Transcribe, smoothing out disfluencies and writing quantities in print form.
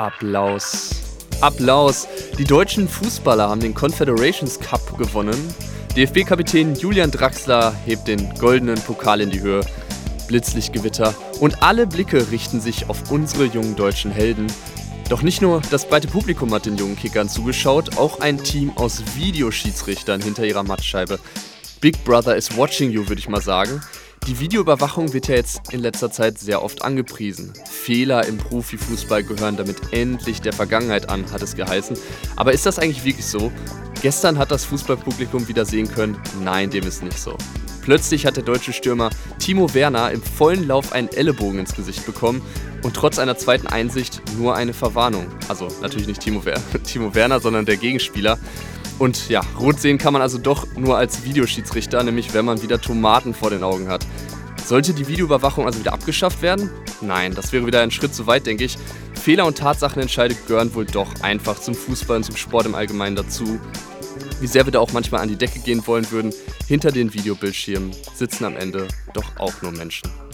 Applaus. Applaus. Die deutschen Fußballer haben den Confederations Cup gewonnen. DFB-Kapitän Julian Draxler hebt den goldenen Pokal in die Höhe. Blitzlichtgewitter und alle Blicke richten sich auf unsere jungen deutschen Helden. Doch nicht nur das breite Publikum hat den jungen Kickern zugeschaut, auch ein Team aus Videoschiedsrichtern hinter ihrer Mattscheibe. Big Brother is watching you, würde ich mal sagen. Die Videoüberwachung wird ja jetzt in letzter Zeit sehr oft angepriesen. Fehler im Profifußball gehören damit endlich der Vergangenheit an, hat es geheißen. Aber ist das eigentlich wirklich so? Gestern hat das Fußballpublikum wieder sehen können, nein, dem ist nicht so. Plötzlich hat der deutsche Stürmer Timo Werner im vollen Lauf einen Ellenbogen ins Gesicht bekommen und trotz einer zweiten Einsicht nur eine Verwarnung. Also natürlich nicht Timo Werner, sondern der Gegenspieler. Und ja, rot sehen kann man also doch nur als Videoschiedsrichter, nämlich wenn man wieder Tomaten vor den Augen hat. Sollte die Videoüberwachung also wieder abgeschafft werden? Nein, das wäre wieder ein Schritt zu weit, denke ich. Fehler- und Tatsachenentscheide gehören wohl doch einfach zum Fußball und zum Sport im Allgemeinen dazu. Wie sehr wir da auch manchmal an die Decke gehen wollen würden, hinter den Videobildschirmen sitzen am Ende doch auch nur Menschen.